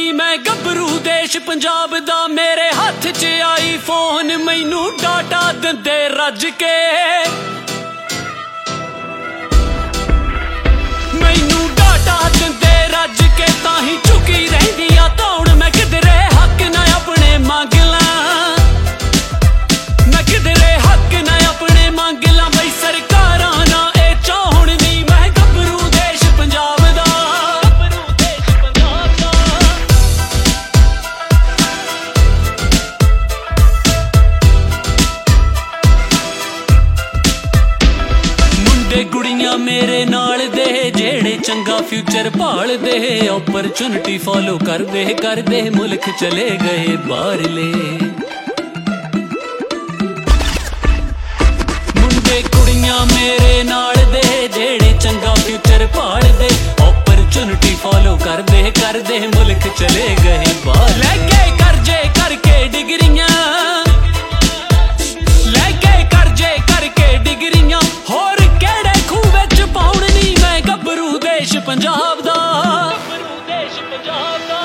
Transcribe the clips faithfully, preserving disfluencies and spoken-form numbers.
ਨੀ ਮੈਂ ਗੱਭਰੂ ਦੇਸ਼ ਪੰਜਾਬ ਦਾ। ਮੇਰੇ ਹੱਥ 'ਚ ਆਈ ਫੋਨ ਮੈਨੂੰ ਡਾਟਾ ਦਿੰਦੇ ਰੱਜ ਕੇ, ਮੈਨੂੰ ਡਾਟਾ ਦਿੰਦੇ ਰੱਜ ਕੇ। ਤਾਂ ਹੀ ਝੁਕੀ ਰਹਿੰਦੀ ਆ ਧੌਣ, ਮੈਂ ਕਿਧਰੇ ਹੱਕ ਨਾ ਆਪਣੇ ਮੰਗ ਲਾਂ, ਮੈਂ ਕਿਧਰੇ ਹੱਕ ਨਾ ਆਪਣੇ ਮੰਗ ਲਾਂ। ਬਈ ਸਰਕਾਰਾਂ ਨਾ ਇਹ ਚਾਹੁਣ ਨੀ ਮੈਂ ਗੱਭਰੂ ਦੇਸ਼ ਪੰਜਾਬ ਦਾ, ਗੱਭਰੂ ਦੇਸ਼ ਪੰਜਾਬ ਦਾ। ਮੁੰਡੇ ਕੁੜੀਆਂ ਮੇਰੇ ਨਾਲ ਦੇ ਜਿਹੜੇ ਚੰਗਾ ਫਿਊਚਰ ਭਾਲਦੇ, ਓਪਰਚੁਨਿਟੀ ਫੋਲੋ ਕਰਦੇ ਕਰਦੇ ਮੁਲਕ ਚਲੇ ਗਏ ਬਾਹਰਲੇ। ਮੁੰਡੇ ਕੁੜੀਆਂ ਮੇਰੇ ਨਾਲ ਦੇ ਜਿਹੜੇ ਚੰਗਾ ਫਿਊਚਰ ਭਾਲਦੇ, ਓਪਰਚੁਨਿਟੀ ਫੋਲੋ ਕਰਦੇ ਕਰਦੇ ਮੁਲਕ ਚਲੇ ਗਏ ਬਾਹਰ। ਲੈ ਕੇ ਕਰਜ਼ੇ ਕਰਕੇ ਡਿਗਰੀਆਂ, ਲੈ ਕੇ ਕਰਜ਼ੇ ਕਰਕੇ ਡਿਗਰੀਆਂ, ਹੋਰ ਕਿਹੜੇ ਖੂਹ ਵਿੱਚ ਪਾਉਣ ਨੀ ਮੈਂ ਗੱਭਰੂ ਦੇਸ਼ ਪੰਜਾਬ ਦਾ, ਗੱਭਰੂ ਦੇਸ਼ ਪੰਜਾਬ ਦਾ।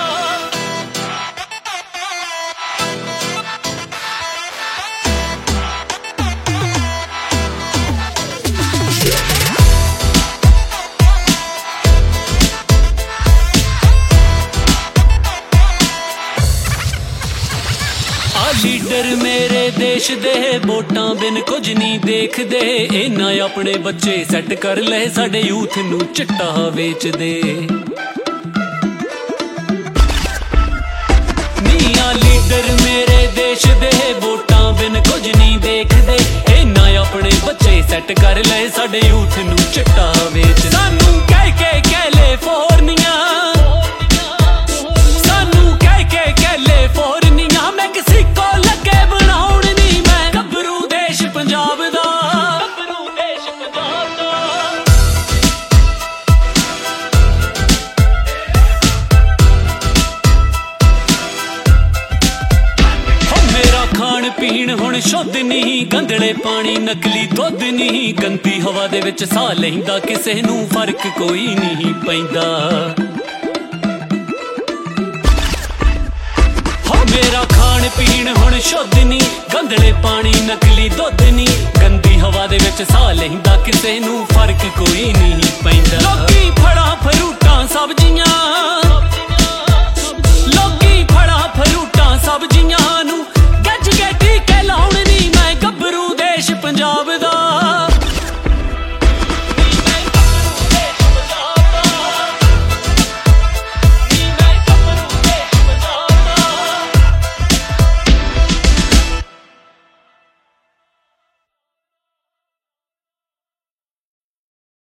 ਲੀਡਰ ਮੇਰੇ ਦੇਸ਼ ਦੇ ਵੋਟਾਂ ਬਿਨ ਕੁਝ ਨਹੀਂ ਦੇਖਦੇ, ਇਹਨਾਂ ਆਪਣੇ ਬੱਚੇ ਸੈੱਟ ਕਰ ਲਏ ਸਾਡੇ ਯੂਥ ਨੂੰ ਚਿੱਟਾ ਵੇਚਦੇ। ਨੀਆਂ ਲੀਡਰ ਮੇਰੇ ਦੇਸ਼ ਦੇ ਵੋਟਾਂ ਬਿਨ ਕੁਝ ਨਹੀਂ ਦੇਖਦੇ, ਇਹਨਾਂ ਆਪਣੇ ਬੱਚੇ ਸੈੱਟ ਕਰ ਲਏ ਸਾਡੇ ਯੂਥ ਨੂੰ ਚਿੱਟਾ ਵੇਚ। ਸਾਨੂੰ ਕਹਿ ਕੇ ਕੈਲੀਫੋਰਨੀਆ, ਸਾਨੂੰ ਕਹਿ ਕੇ ਕੈਲੀਫੋਰਨੀਆ, ਮੈਂ ਕਿਸੇ ਕੋ ਲੱਗੇ ਬਣਾਉਣ ਨੀ ਮੈਂ ਗੱਭਰੂ ਦੇਸ਼ ਪੰਜਾਬ ਦਾ, ਗੱਭਰੂ ਦੇਸ਼ ਪੰਜਾਬ ਦਾ। ਹੋ ਮੇਰਾ ਖਾਣ ਪੀਣ ਹੁਣ ਸ਼ੁੱਧ ਨਹੀਂ, ਗੰਦਲੇ ਪਾਣੀ ਨਕਲੀ ਦੁੱਧ ਨਹੀਂ, ਗੰਦੀ ਹਵਾ ਦੇ ਵਿੱਚ ਸਾਹ ਲੈਂਦਾ ਕਿਸੇ ਨੂੰ ਫਰਕ ਕੋਈ ਨਹੀਂ ਪੈਂਦਾ। ਮੇਰਾ ਖਾਣ ਪੀਣ ਹੁਣ ਸ਼ੁੱਧ ਨਹੀਂ, ਗੰਦਲੇ ਪਾਣੀ ਨਕਲੀ ਦੁੱਧ ਨਹੀਂ, ਗੰਦੀ ਹਵਾ ਦੇ ਵਿੱਚ ਸਾਹ ਲੈਂਦਾ ਕਿਸੇ ਨੂੰ ਫਰਕ ਕੋਈ ਨਹੀਂ ਪੈਂਦਾ। ਲੋਕੀ ਫੜਾਂ ਫਰੂਟਾਂ ਸਬਜ਼ੀਆਂ,